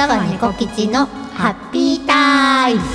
川猫吉のハッピータイム。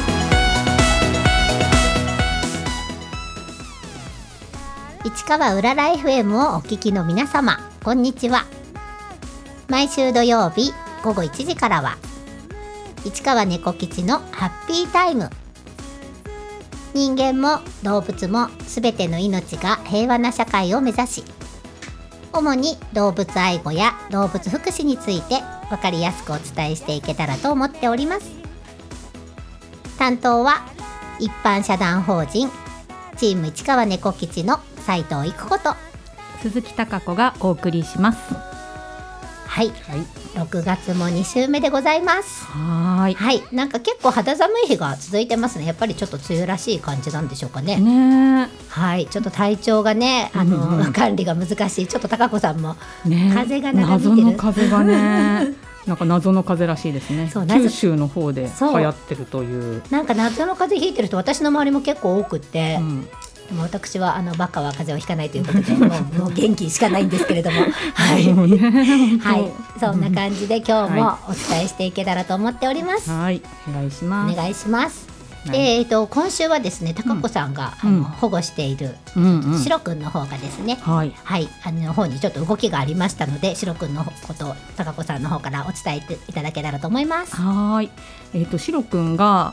市川うらら FM をお聞きの皆様、こんにちは。毎週土曜日午後1時からは市川猫吉のハッピータイム。人間も動物もすべての命が平和な社会を目指し、主に動物愛護や動物福祉について分かりやすくお伝えしていけたらと思っております。担当は一般社団法人チーム市川猫吉の斉藤育子と鈴木貴子がお送りします。 はい、6月も2週目でございます。はい、なんか結構肌寒い日が続いてますね。やっぱりちょっと梅雨らしい感じなんでしょうかね。はい、ちょっと体調がね、管理が難しい。ちょっと貴子さんも、風が長引いてる。 謎の風がねなんか謎の風らしいですね。九州の方で流行ってるという。 なんか謎の風邪ひいてる人、私の周りも結構多くって、もう私はバカは風邪をひかないということでもう元気しかないんですけれどもはい、そんな感じで今日もお伝えしていけたらと思っております。 はい、お願いします。 お願いします。で、今週はですね、貴子さんが、保護しているシロくんの方がですね、方にちょっと動きがありましたので、シロくんのことを貴子さんの方からお伝えいただけたらと思います。 はい、シロくんが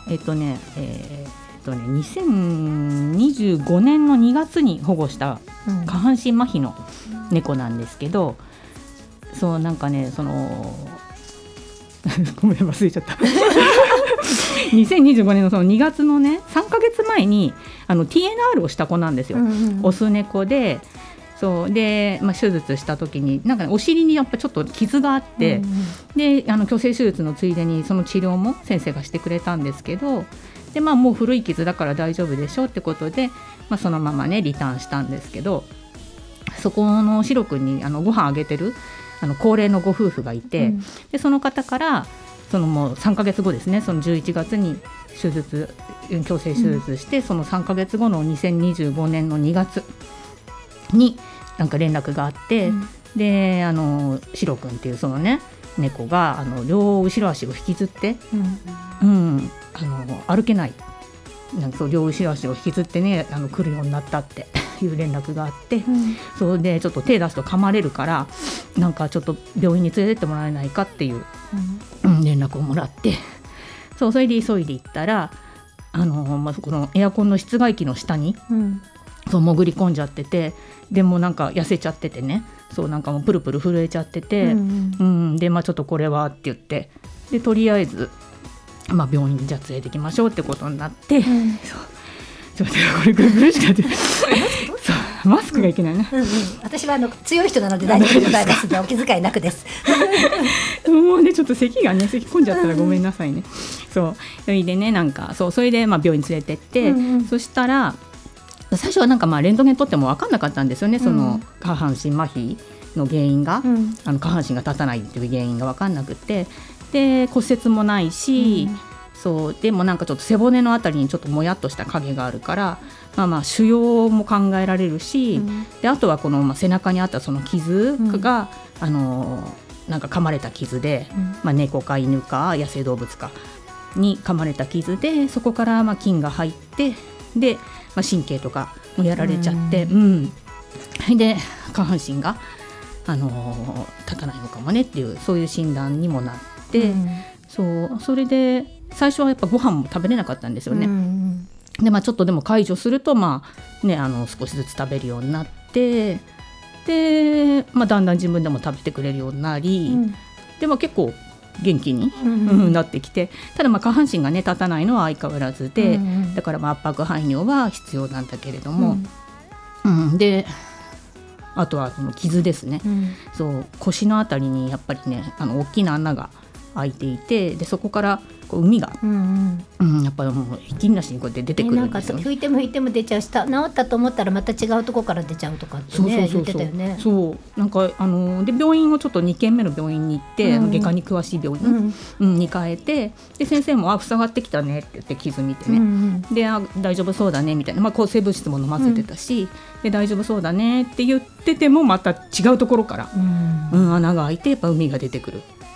2025年の2月に保護した下半身麻痺の猫なんですけど、そうなんかね、ごめん忘れちゃった2025年のその2月のね3ヶ月前にTNR をした子なんですよ。オス猫で、そうで、手術した時になんかお尻にやっぱちょっと傷があって、で矯正手術のついでにその治療も先生がしてくれたんですけど、でもう古い傷だから大丈夫でしょってことで、そのままねリターンしたんですけど、そこのシロくんにご飯あげてる高齢のご夫婦がいて、でその方からもう3ヶ月後ですね、その11月に矯正手術して、その3ヶ月後の2025年の2月になんか連絡があって、でシロくんっていうそのね猫が両後ろ足を引きずって、歩けない、なんか両後ろ足を引きずってね来るようになったっていう連絡があって、それでちょっと手出すと噛まれるからなんかちょっと病院に連れてってもらえないかっていう、連絡をもらって、それで急いで行ったらこのエアコンの室外機の下に、潜り込んじゃってて、でもなんか痩せちゃっててね、なんかもうプルプル震えちゃってて、でちょっとこれはって言って、でとりあえず病院にじゃあ連れてきましょうってことになって、ちょっとこれ苦しかったマスクがいけないね、 私は強い人なので大丈夫でございますのでお気遣いなくですもうねちょっと咳込んじゃったらごめんなさいね、それでねなんかそれで病院連れてって、そしたら最初はなんかレントゲン取っても分かんなかったんですよね、その下半身麻痺の原因が、下半身が立たないっていう原因が分かんなくて、で骨折もないし、でもなんかちょっと背骨のあたりにちょっともやっとした影があるから、腫瘍も考えられるし、であとはこの背中にあったその傷が、なんか噛まれた傷で、猫か犬か野生動物かに噛まれた傷で、そこから菌が入って、で、神経とかもやられちゃって、で下半身が、立たないのかもねっていう、そういう診断にもなって、それで最初はやっぱご飯も食べれなかったんですよね。でちょっとでも解除すると少しずつ食べるようになって、で、だんだん自分でも食べてくれるようになり、で結構元気に、なってきて、ただ下半身がね立たないのは相変わらずで、だから圧迫排尿は必要なんだけれども、であとはその傷ですね、腰のあたりにやっぱりね大きな穴が開いていて、でそこから海が、やっぱりもうひっきりなしにこうやって出てくるんですよ。 なんか拭いても拭いても出ちゃうし、治ったと思ったらまた違うところから出ちゃうとかってね言ってたよね。 なんかで病院をちょっと2軒目の病院に行って、外科に詳しい病院、に変えて、で先生も塞がってきたねって言って傷見てね、で大丈夫そうだねみたいな、抗生物質も飲ませてたし、で大丈夫そうだねって言っててもまた違うところから、穴が開いてやっぱ海が出てくるっ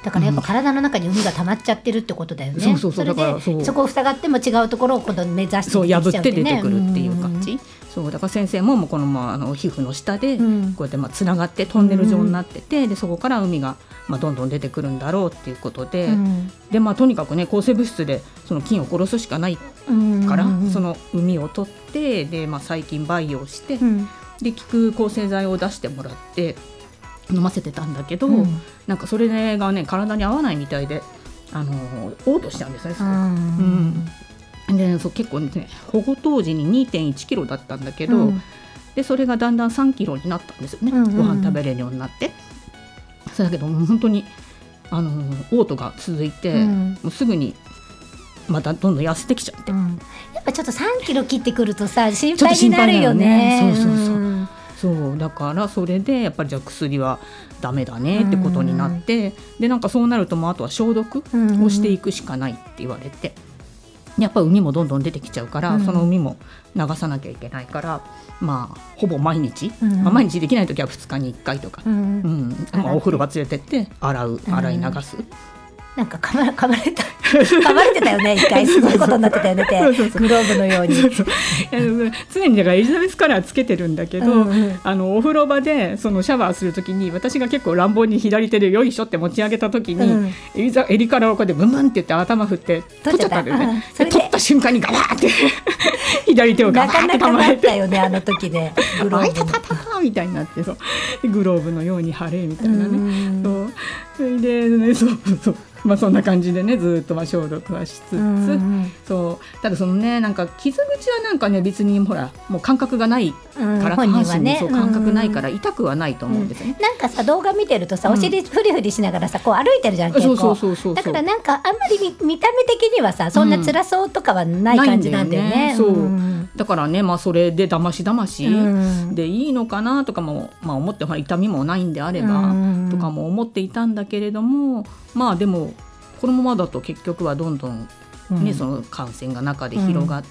だからやっぱ体の中に海が溜まっちゃってるってことだよね、 そうそれでだからそこを塞がっても違うところを今度目指してそう破って出てくるっていう感感じ、そうだから先生もこの皮膚の下でこうやってつながってトンネル状になってて、でそこから海がどんどん出てくるんだろうっていうことで、でとにかくね抗生物質でその菌を殺すしかないから、その海を取ってで、細菌培養して、で効く抗生剤を出してもらって飲ませてたんだけど、なんかそれがね体に合わないみたいで嘔吐しちゃうんですね、で結構ね保護当時に 2.1 キロだったんだけど、でそれがだんだん3キロになったんですよね、ご飯食べれるようになって。そうだけど本当に嘔吐が続いて、もうすぐにまたどんどん痩せてきちゃって、 やっぱちょっと3キロ切ってくるとさ心配になるよね。 そうだからそれでやっぱりじゃあ薬はダメだねってことになって、でなんかそうなるとあとは消毒をしていくしかないって言われて、やっぱ海もどんどん出てきちゃうから、その海も流さなきゃいけないから、ほぼ毎日、毎日できない時は2日に1回とか、お風呂場連れてって洗い流す。 なんか噛まれてたよね一回すごいことになってたよねってグローブのように常にだからエリザベスカラーつけてるんだけど、お風呂場でそのシャワーするときに私が結構乱暴に左手でよいしょって持ち上げたときに、エリカラをこうやってブンブンって言って頭振って取っちゃったんだよね。取った瞬間にガバーって左手をガバーって噛まれて、 なかなかだったよねあの時でグローブあいたたたたみたいになって、そうグローブのように腫れみたいなね、それでねそんな感じでねずっと消毒はしつつ、ただそのねなんか傷口はなんかね別にほらもう感覚がないから、 本人はね感覚ないから痛くはないと思うんですよね。 なんかさ動画見てるとさお尻フリフリしながらさこう歩いてるじゃん結構。だからなんかあんまり見た目的にはさそんな辛そうとかはない感じなんだよね。 だからねそれでだましでいいのかなとかも思って、痛みもないんであればとかも思っていたんだけれども、でもこのままだと結局はどんどんね、その感染が中で広がって、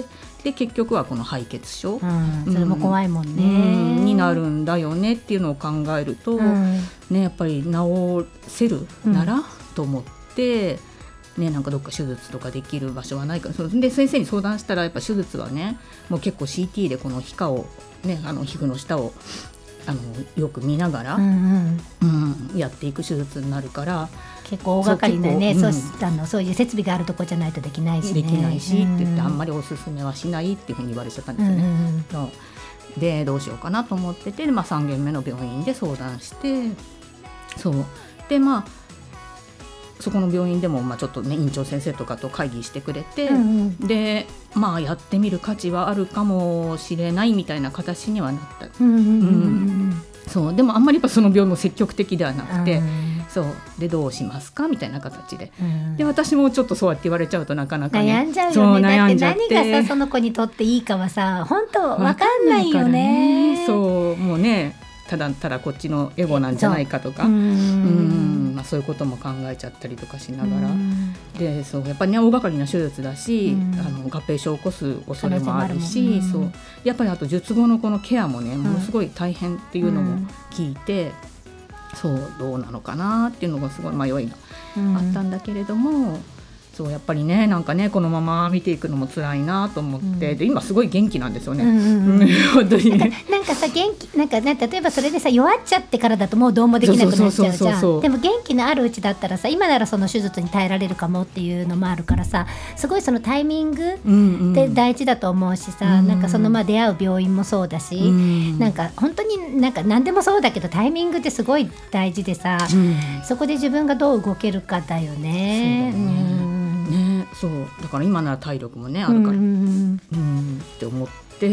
で結局はこの敗血症、 それも怖いもんね、 になるんだよねっていうのを考えると、ね、やっぱり治せるなら、と思って、なんかどっか手術とかできる場所はないか、で先生に相談したらやっぱ手術はねもう結構 CT でこの皮下を、ね、皮膚の下をよく見ながら、やっていく手術になるから結構大掛かりなね、そういう設備があるとこじゃないとできないしね。 できないしって言って、あんまりおすすめはしないっていうふうに言われちゃったんですよね。でどうしようかなと思ってて、3軒目の病院で相談して、でそこの病院でもちょっとね院長先生とかと会議してくれて、でやってみる価値はあるかもしれないみたいな形にはなった。そうでもあんまりやっぱその病院も積極的ではなくて、でどうしますかみたいな形で、で私もちょっとそうやって言われちゃうとなかなか、 悩んじゃうよね。だって何がさその子にとっていいかはさ本当分かんないよね。 もうねただこっちのエゴなんじゃないかとか、そういうことも考えちゃったりとかしながら、でやっぱりね大掛かりな手術だし、合併症を起こす恐れもあるし、やっぱりあと術後のこのケアもねものすごい大変っていうのも聞いて、どうなのかなっていうのがすごい迷いがあったんだけれども、やっぱりねなんかねこのまま見ていくのも辛いなと思って、で今すごい元気なんですよね、本当にね。 なんかさ元気なんかね、例えばそれでさ弱っちゃってからだともうどうもできなくなっちゃうじゃん。でも元気のあるうちだったらさ今ならその手術に耐えられるかもっていうのもあるからさ、すごいそのタイミングって大事だと思うしさ、なんかその出会う病院もそうだし、なんか本当になんか何でもそうだけどタイミングってすごい大事でさ、そこで自分がどう動けるかだよね。 だから今なら体力もねあるから、って思って、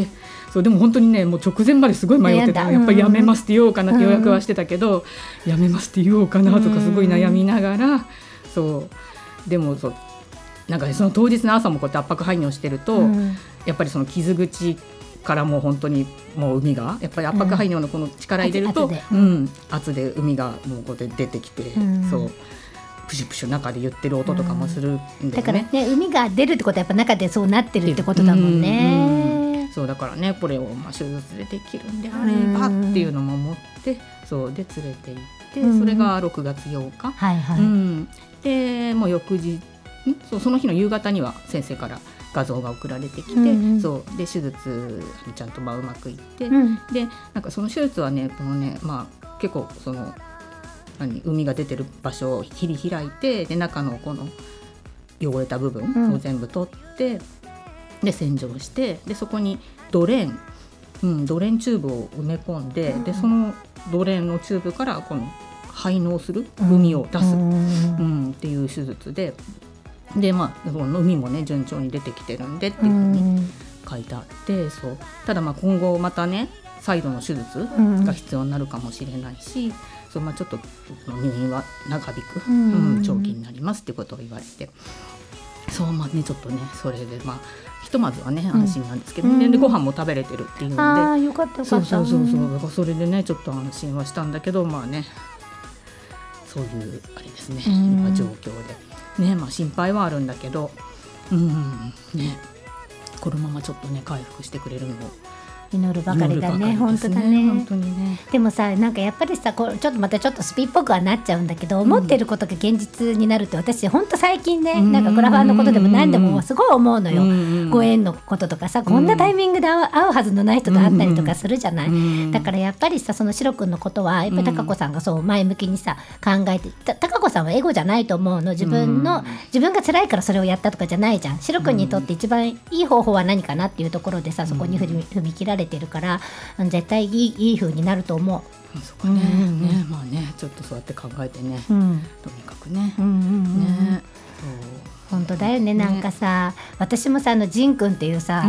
でも本当にねもう直前まですごい迷ってた。やっぱりやめますって言おうかなって予約はしてたけど、やめますって言おうかなとかすごい悩みながら、でもなんか、ね、その当日の朝もこうやって圧迫排尿してると、やっぱりその傷口からもう本当にもう海がやっぱり圧迫排尿のこの力入れると、圧で海がもうこうやって出てきて、プシュプシュ中で言ってる音とかもするんでね。 だからね海が出るってことはやっぱ中でそうなってるってことだもんね。 だからねこれを手術でできるんであればっていうのも思って、で連れて行って、それが6月8日、 はいはい、 でもう翌日その日の夕方には先生から画像が送られてきて、そうで手術ちゃんとうまくいって、でなんかその手術はねこのね、結構その海が出てる場所を切り開いて、で中のこの汚れた部分を全部取って、で洗浄して、でそこにドレーンチューブを埋め込んで、でそのドレーンのチューブからこの排膿する海を出す、っていう手術で、でこの海もね順調に出てきてるんでっていうふうに書いてあって、そうただ今後またね再度の手術が必要になるかもしれないし、そうちょっと入院は長引く、長期になりますってことを言われて、そうねちょっとねそれでひとまずはね安心なんですけど、でご飯も食べれてるっていうので、 よかったよかった。 そうだからそれでねちょっと安心はしたんだけど、ねそういうあれですね、今状況でね、心配はあるんだけど、ねこのままちょっとね回復してくれるのを祈るばかりだね。本当だね。 本当にね。 でもさ、なんかやっぱりさ、ちょっとまたちょっとスピっぽくはなっちゃうんだけど、思ってることが現実になるって私本当最近ね、なんかクラファンのことでも何でもすごい思うのよ。ご縁のこととかさ、こんなタイミングで会うはずのない人と会ったりとかするじゃない。だからやっぱりさ、そのシロ君のことはやっぱり貴子さんがそう前向きにさ考えて、貴子さんはエゴじゃないと思うの。自分が辛いからそれをやったとかじゃないじゃん。シロ君にとって一番いい方法は何かなっていうところでさ、そこに踏み切られてるから絶対いい風になると思う。 そこね、ちょっとそうやって考えてね、とにかくね、 本当だよね。なんかさ、私もさジン君っていうさ、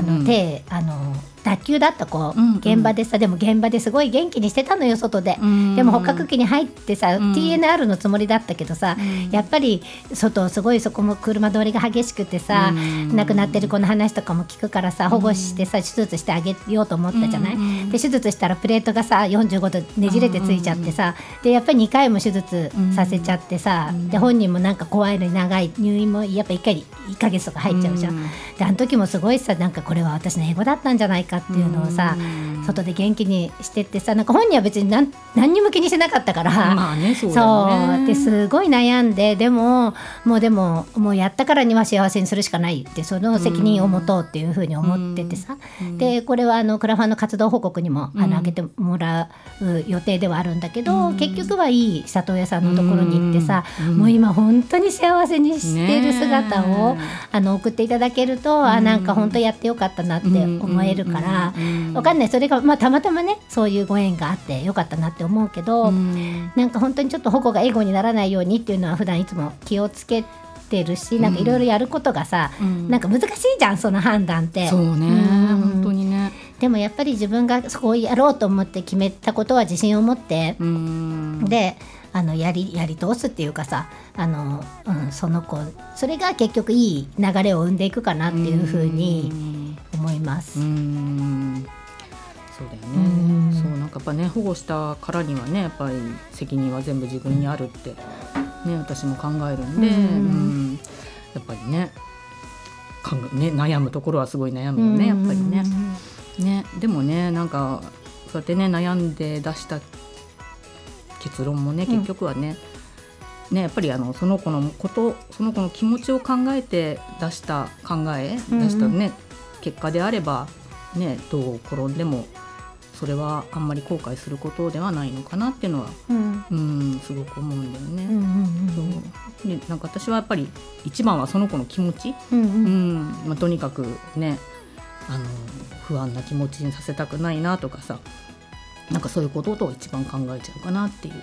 脱臼だった子、現場でさ、でも現場ですごい元気にしてたのよ外で、でも捕獲器に入ってさ、TNR のつもりだったけどさ、やっぱり外すごいそこも車通りが激しくてさ、亡くなってる子の話とかも聞くからさ、保護してさ手術してあげようと思ったじゃない。で手術したらプレートがさ45度ねじれてついちゃってさ、でやっぱり2回も手術させちゃってさ、で本人もなんか怖いのに長い入院もやっぱ1ヶ月とか入っちゃうじゃん。であの時もすごいさ、なんかこれは私の英語だったんじゃないかっていうのをさ、外で元気にしてってさ、なんか本人は別に何にも気にしてなかったから、そうですごい悩んで、でももうやったからには幸せにするしかないって、その責任を持とうっていうふうに思っててさ、でこれはクラファンの活動報告にも上げてもらう予定ではあるんだけど、結局はいい里親さんのところに行ってさ、もう今本当に幸せにしている姿を送っていただけると、なんか本当やってよかったなって思えるから、わかんない、それがたまたまねそういうご縁があってよかったなって思うけど、なんか本当にちょっと保護がエゴにならないようにっていうのは普段いつも気をつけてるし、なんかいろいろやることがさ、なんか難しいじゃん、その判断って。 そうね、本当にね。 でもやっぱり自分がそこをやろうと思って決めたことは自信を持って、でやり通すっていうかさ、その子それが結局いい流れを生んでいくかなっていうふうに思います。 そうだよね。そうなんかやっぱね、保護したからにはね、やっぱり責任は全部自分にあるってね、私も考えるんで、やっぱりね悩むところはすごい悩むよね、やっぱりね。でもね、なんかそうやってね悩んで出した結論もね、結局はね、やっぱりその子の気持ちを考えて出したね結果であればね、どう転んでもそれはあんまり後悔することではないのかなっていうのは、すごく思うんだよね。でなんか私はやっぱり一番はその子の気持ち、とにかくね不安な気持ちにさせたくないなとかさ、なんかそういうことを一番考えちゃうかなっていう、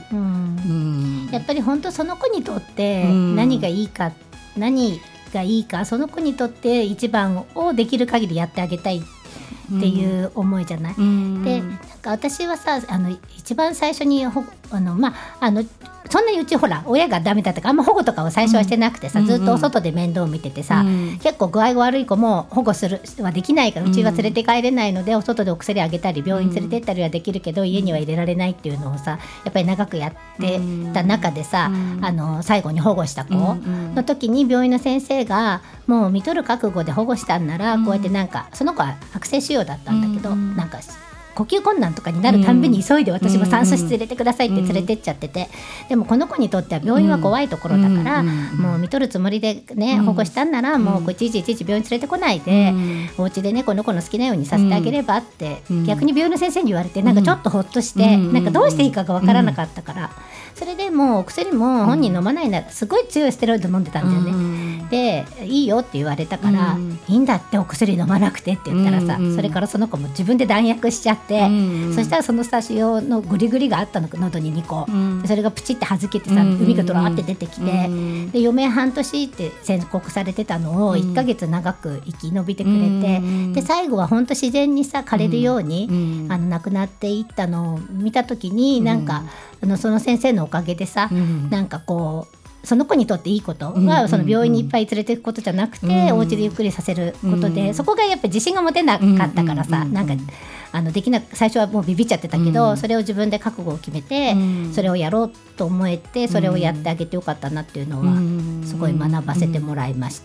やっぱり本当その子にとって何がいいか、その子にとって一番をできる限りやってあげたいっていう思いじゃない。でなんか私はさ一番最初にそんなにうちほら親がダメだったからあんま保護とかを最初はしてなくてさ、ずっとお外で面倒を見ててさ、結構具合が悪い子も保護するはできないから、うちは連れて帰れないのでお外でお薬あげたり病院連れてったりはできるけど、家には入れられないっていうのをさやっぱり長くやってた中でさ、最後に保護した子の時に病院の先生がもう見とる覚悟で保護したんなら、こうやってなんかその子は悪性腫瘍だったんだけど、なんか呼吸困難とかになるたんびに急いで私も酸素室入れてくださいって連れてっちゃってて、でもこの子にとっては病院は怖いところだから、もう見とるつもりでね保護したんならもういちいち病院連れてこないで、お家でねこの子の好きなようにさせてあげればって、逆に病院の先生に言われてなんかちょっとほっとして、なんかどうしていいかがわからなかったから、それでもうお薬も本人飲まないなら、すごい強いステロイド飲んでたんだよね、でいいよって言われたから、いいんだってお薬飲まなくてって言ったらさ、それからその子も自分で弾薬しちゃって、そしたらそのさ腫瘍のグリグリがあったの喉に2個、それがプチって弾けてさ、海がドラーって出てきて、で余命半年って宣告されてたのを1ヶ月長く生き延びてくれて、で最後は本当自然にさ枯れるように、亡くなっていったのを見た時に、なんかその先生のおかげでさ、なんかこうその子にとっていいことは、その病院にいっぱい連れていくことじゃなくて、お家でゆっくりさせることで、そこがやっぱり自信が持てなかったからさ、なんかできな最初はもうビビっちゃってたけど、それを自分で覚悟を決めて、それをやろうと思えて、それをやってあげてよかったなっていうのは、すごい学ばせてもらいました。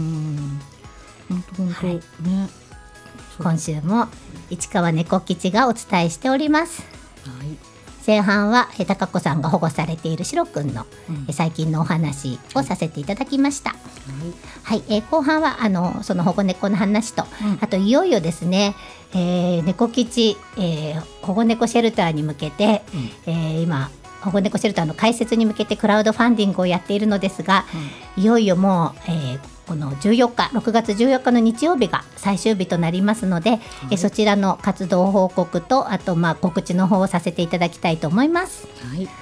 本当ね、 今週も市川猫吉がお伝えしております。前半は高子さんが保護されているシロくんの、最近のお話をさせていただきました。後半はその保護猫の話と、あといよいよですね、猫吉、保護猫シェルターに向けて、今保護猫シェルターの開設に向けてクラウドファンディングをやっているのですが、いよいよもう、この6月14日の日曜日が最終日となりますので、そちらの活動報告と、あと告知の方をさせていただきたいと思います。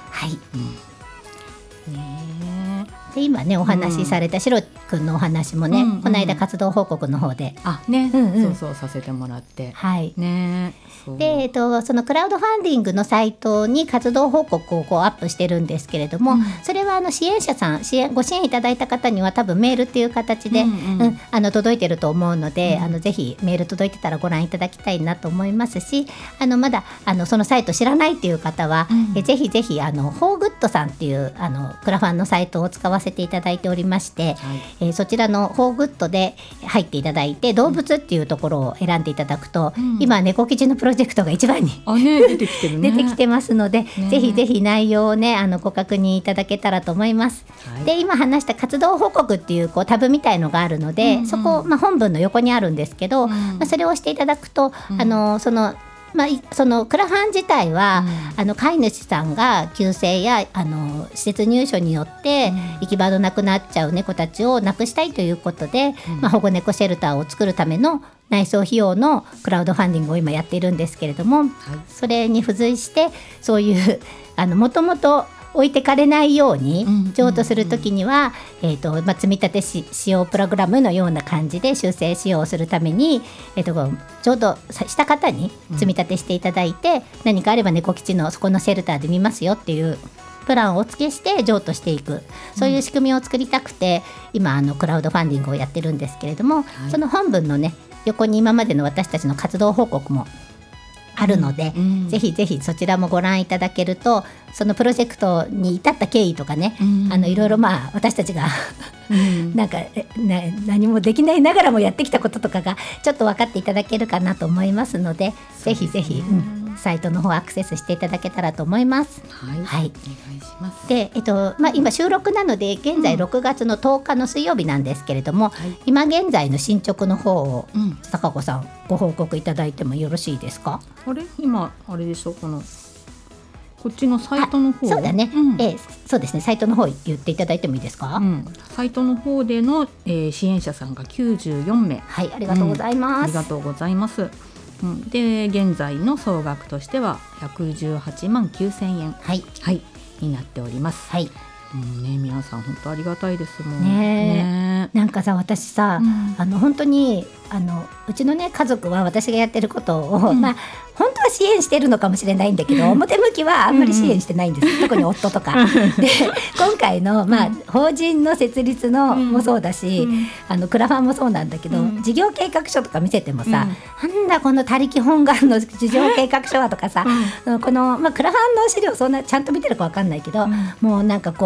で今ねお話しされたシロくんのお話もね、この間活動報告の方でそうさせてもらって、 でそのクラウドファンディングのサイトに活動報告をこうアップしてるんですけれども、それは支援者さんご支援いただいた方には多分メールっていう形で、届いてると思うので、ぜひメール届いてたらご覧いただきたいなと思いますし、まだそのサイト知らないっていう方は、ぜひぜひフォーグッドさんっていうクラファンのサイトを使わせていただいておりまして、そちらのフォーグッドで入っていただいて、動物っていうところを選んでいただくと、今猫吉のプロジェクトが一番に出てきてるね。 出てきてますので、ぜひぜひ内容をねご確認いただけたらと思います。で今話した活動報告っていうタブみたいのがあるので、そこ、本文の横にあるんですけど、それを押していただくと、そのクラファン自体は、飼い主さんが急性や施設入所によって行き場のなくなっちゃう猫たちをなくしたいということで、保護猫シェルターを作るための内装費用のクラウドファンディングを今やっているんですけれども、それに付随してそういうもともと置いてかれないように譲渡するときには、積み立て使用プログラムのような感じで修正使用をするために、ちょうどした方に積み立てしていただいて、何かあれば猫吉のそこのシェルターで見ますよっていうプランをお付けして譲渡していく、そういう仕組みを作りたくて今クラウドファンディングをやってるんですけれども、その本文のね横に今までの私たちの活動報告もあるので、ぜひぜひそちらもご覧いただけると、そのプロジェクトに至った経緯とかね、いろいろ私たちがなんか、何もできないながらもやってきたこととかがちょっと分かっていただけるかなと思いますので、ぜひぜひ、サイトの方アクセスしていただけたらと思います。 お願いします。 で、今収録なので現在6月の10日の水曜日なんですけれども、今現在の進捗の方を、高子さんご報告いただいてもよろしいですか？ 今あれでしょ、こっちのサイトの方、 そうだね、そうですね、サイトの方言っていただいてもいいですか？ サイトの方での、支援者さんが94名、 ありがとうございます。 ありがとうございます。で現在の総額としては118万9000円、になっております。皆さん本当ありがたいですもんね。 なんかさ、私さ、本当にうちのね家族は私がやってることを、本当は支援してるのかもしれないんだけど、表向きはあんまり支援してないんです、特に夫とかで、今回の、法人の設立のもそうだし、クラファンもそうなんだけど、事業計画書とか見せてもさ、なんだこの他力本願の事業計画書はとかさ、この、クラファンの資料そんなちゃんと見てるか分かんないけど、もうなんか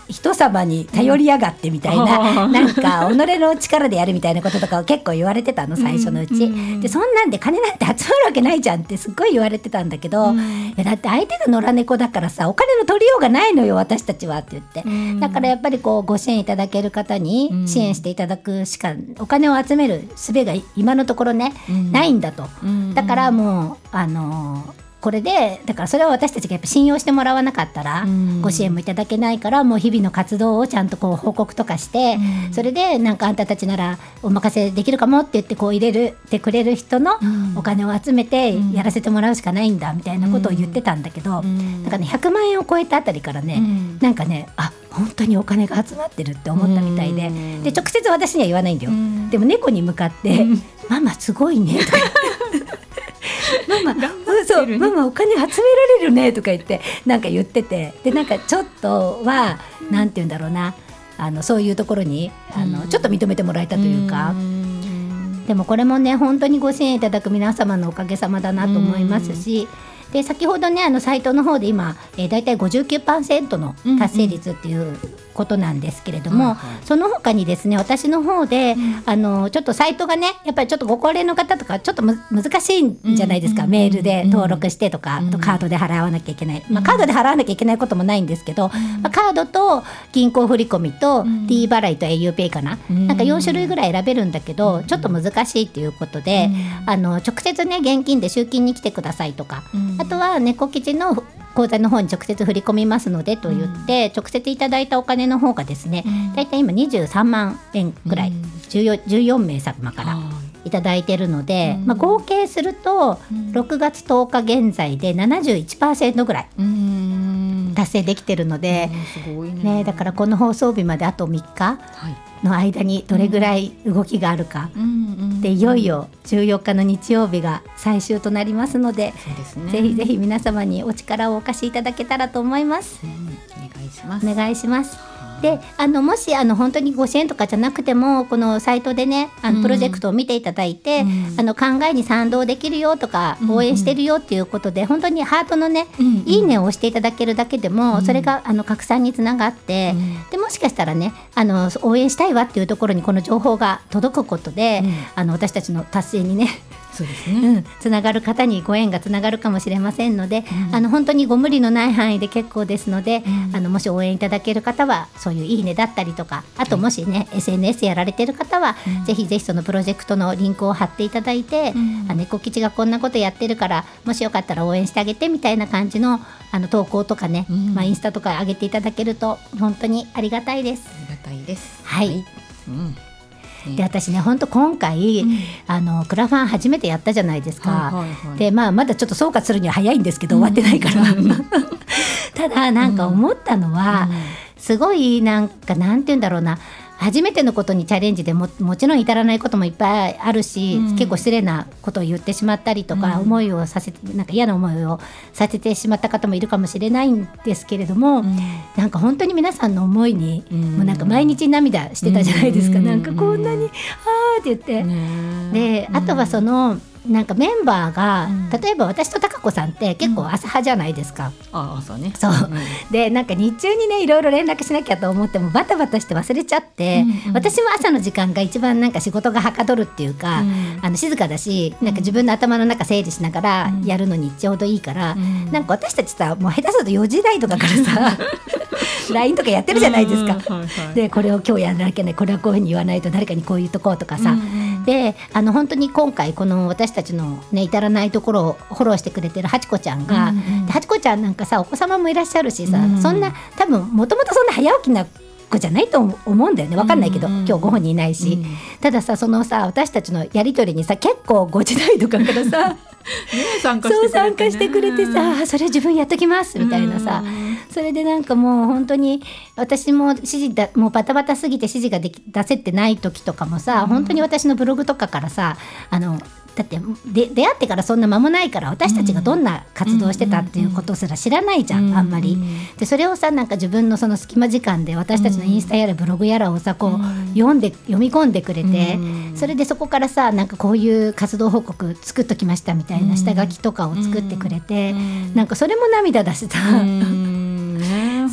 人様に頼りやがってみたいな、なんか己の力でやるみたいなこととかを結構言われてたの、最初のうち。でそんなんで金なんて集まるわけないじゃんってすっごい言われてたんだけど、いやだって相手が野良猫だからさ、お金の取りようがないのよ私たちはって言って、だからやっぱりこうご支援いただける方に支援していただくしかお金を集める術が今のところね、ないんだと。だからもうこれでだからそれは私たちがやっぱ信用してもらわなかったらご支援もいただけないから、もう日々の活動をちゃんとこう報告とかして、それでなんかあんたたちならお任せできるかもって言ってこう入れてくれる人のお金を集めてやらせてもらうしかないんだみたいなことを言ってたんだけど、だからね100万円を超えたあたりからね、なんかね本当にお金が集まってるって思ったみたいで、で直接私には言わないんだよ。でも猫に向かってママすごいねとかママお金集められるねとか言ってなんか言ってて、でなんかちょっとはなんて言うんだろうな、そういうところにちょっと認めてもらえたというか、でもこれもね本当にご支援いただく皆様のおかげさまだなと思いますし、で先ほどねサイトの方で今、だいたい 59% の達成率っていうことなんですけれども、その他にですね私の方で、ちょっとサイトがねやっぱりちょっとご高齢の方とかちょっと難しいんじゃないですか、メールで登録してとか、あとカードで払わなきゃいけない、カードで払わなきゃいけないこともないんですけど、カードと銀行振込と D 払いと auPay かな、なんか4種類ぐらい選べるんだけど、ちょっと難しいっていうことで、直接ね現金で集金に来てくださいとか、あとは猫吉の口座の方に直接振り込みますのでと言って、直接いただいたお金の方がですね、だいたい今23万円くらい、14名様からいただいているので、合計すると6月10日現在で 71% ぐらい達成できてるので、 すごいだからこの放送日まであと3日の間にどれぐらい動きがあるか、でいよいよ14日の日曜日が最終となりますので、ぜひぜひ皆様にお力をお貸しいただけたらと思います。お願いします。でもし本当にご支援とかじゃなくてもこのサイトでねプロジェクトを見ていただいて、考えに賛同できるよとか、応援してるよっていうことで本当にハートのね、いいねを押していただけるだけでも、それが拡散につながって、でもしかしたらね応援したいわっていうところにこの情報が届くことで、私たちの達成にねそうですね、 つながる方にご縁がつながるかもしれませんので、本当にご無理のない範囲で結構ですので、もし応援いただける方はそういういいねだったりとか、あともしね、SNS やられてる方は、ぜひぜひそのプロジェクトのリンクを貼っていただいて、猫吉がこんなことやってるからもしよかったら応援してあげてみたいな感じの投稿とかね、インスタとか上げていただけると本当にありがたいです。 ありがたいです。 はい、で私ね本当今回、クラファン初めてやったじゃないですか、でまだちょっと総括するには早いんですけど、終わってないからただなんか思ったのは、すごいなんて言うんだろうな、初めてのことにチャレンジで もちろん至らないこともいっぱいあるし、結構失礼なことを言ってしまったりとか、思いをさせてなんか嫌な思いをさせてしまった方もいるかもしれないんですけれども、なんか本当に皆さんの思いに、もうなんか毎日涙してたじゃないですか、なんかこんなにあーって言って、であとはそのなんかメンバーが、例えば私と貴子さんって結構朝派じゃないですか、 朝ね。 そう、でなんか日中にねいろいろ連絡しなきゃと思ってもバタバタして忘れちゃって、私も朝の時間が一番なんか仕事がはかどるっていうか、静かだし、なんか自分の頭の中整理しながらやるのにちょうどいいから、なんか私たちさもう下手すると4時台とかからさLINE とかやってるじゃないですか、でこれを今日やらなきゃね、これはこういうふうに言わないと誰かにこう言うとこうとかさ、で本当に今回この私たちのね至らないところをフォローしてくれてるはちこちゃんが、はちこちゃんなんかさお子様もいらっしゃるしさ、そんな多分もともとそんな早起きな子じゃないと思うんだよね、分かんないけど、今日ご本人いないし、たださそのさ私たちのやり取りにさ結構5時台とかからさ参加してくれてさ、それ自分やっときますみたいなさ、それでなんかもう本当に私も指示だもうバタバタすぎて指示が出せてない時とかもさ、本当に私のブログとかからさだって出会ってからそんな間もないから、私たちがどんな活動してたっていうことすら知らないじゃん、あんまり。でそれをさなんか自分のその隙間時間で私たちのインスタやらブログやらをさこう読み込んでくれて、それでそこからさなんかこういう活動報告作っときましたみたいな下書きとかを作ってくれて、なんかそれも涙出してた。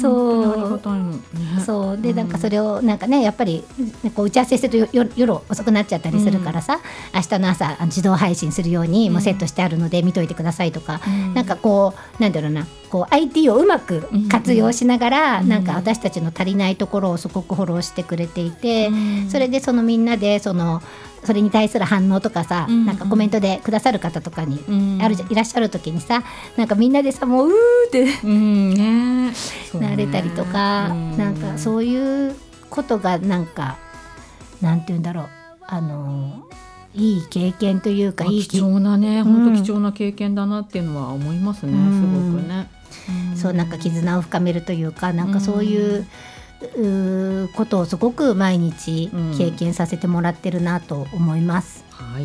そうありがたいの、ね、 そうでなんかそれをなんかねやっぱりこう打ち合わせすると夜遅くなっちゃったりするからさ、明日の朝自動配信するようにもうセットしてあるので見といてくださいとか、なんかこうなんだろうなこう IT をうまく活用しながら、なんか私たちの足りないところをすごくフォローしてくれていて、それでそのみんなでそれに対する反応とかさ、なんかコメントでくださる方とかにいらっしゃる時にさ、なんかみんなでさもううーって、なれたりとか、なんかそういうことがなんかなんていうんだろういい経験というか貴重なね、本当貴重な経験だなっていうのは思いますね、すごくね。 そうなんか絆を深めるというか、なんかそういうことをすごく毎日経験させてもらってるなと思います。 はい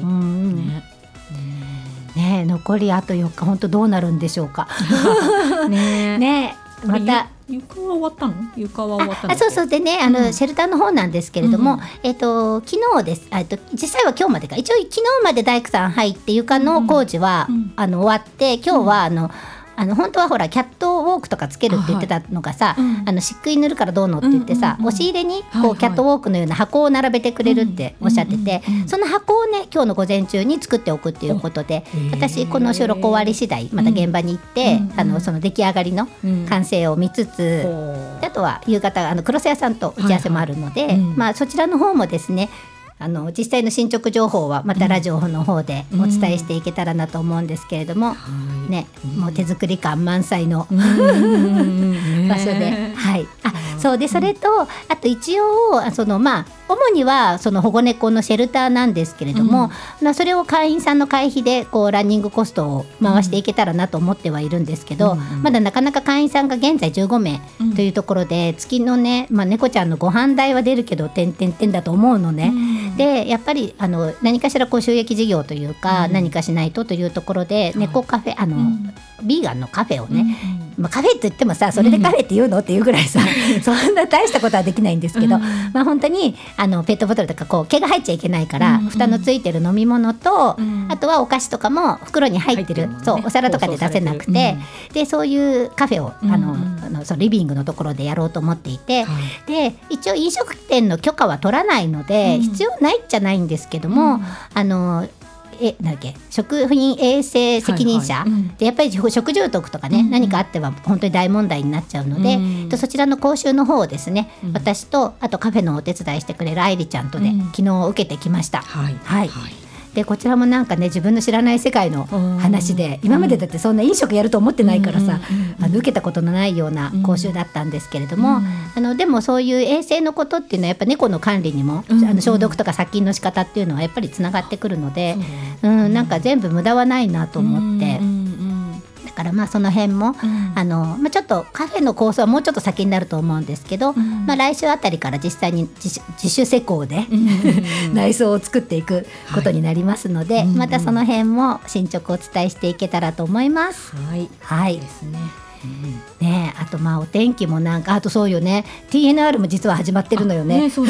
ね、残りあと4日本当どうなるんでしょうかねまた床は終わったの？床は終わったの？ そうでねシェルターの方なんですけれども、昨日です。実際は今日までか、一応昨日まで大工さん入って床の工事は、終わって、今日は本当はほらキャットウォークとかつけるって言ってたのがさ、漆喰塗るからどうのって言ってさ、押し入れにこうキャットウォークのような箱を並べてくれるっておっしゃってて、その箱をね今日の午前中に作っておくっていうことで、私この収録終わり次第また現場に行って、その出来上がりの完成を見つつ、あとは夕方クロス屋さんと打ち合わせもあるので、そちらの方もですね実際の進捗情報はまたラジオの方でお伝えしていけたらなと思うんですけれども、もう手作り感満載の場所で、そうで、それとあと一応主にはその保護猫のシェルターなんですけれども、それを会員さんの会費でこうランニングコストを回していけたらなと思ってはいるんですけど、まだなかなか会員さんが現在15名というところで、月のね、猫ちゃんのご飯代は出るけどだと思うのね。でやっぱり何かしらこう収益事業というか、何かしないとというところで、猫カフェビーガンのカフェをね、カフェって言ってもさそれでカフェって言うのっていうぐらいさ、そんな大したことはできないんですけど、本当にペットボトルとかこう毛が入っちゃいけないから、蓋のついてる飲み物と、あとはお菓子とかも袋に入ってる、お皿とかで出せなくて、でそういうカフェをそのリビングのところでやろうと思っていて、で一応飲食店の許可は取らないので、必要ないっちゃないんですけども、なんだっけ、食品衛生責任者、でやっぱり食中毒とかね、何かあっては本当に大問題になっちゃうので、そちらの講習の方をですね、私とあとカフェのお手伝いしてくれる愛梨ちゃんとで、昨日受けてきました。でこちらもなんかね、自分の知らない世界の話で、今までだってそんな飲食やると思ってないからさ、受けたことのないような講習だったんですけれども、でもそういう衛生のことっていうのはやっぱ猫の管理にも、消毒とか殺菌の仕方っていうのはやっぱりつながってくるので、なんか全部無駄はないなと思って、だからその辺も、ちょっとカフェの構想はもうちょっと先になると思うんですけど、来週あたりから実際に自主施工で内装を作っていくことになりますので、またその辺も進捗をお伝えしていけたらと思います。ですね。あとお天気もなんか、あとそうよね、 TNR も実は始まってるのよね。そう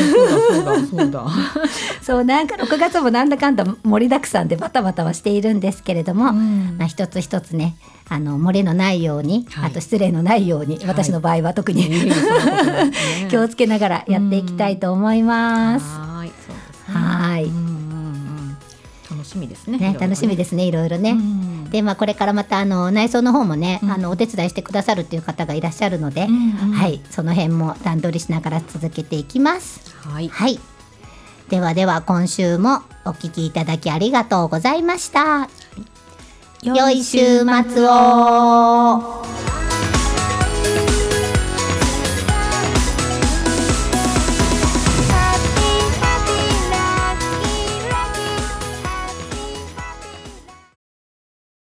なんか6月もなんだかんだ盛りだくさんでバタバタはしているんですけれども、一つ一つね、漏れのないように、あと失礼のないように、私の場合は特に気をつけながらやっていきたいと思います。 楽しみですね。 楽しみですね、いろいろね。でこれからまた内装の方もね、お手伝いしてくださるという方がいらっしゃるので、その辺も段取りしながら続けていきます。では今週もお聞きいただきありがとうございました。良い週末を。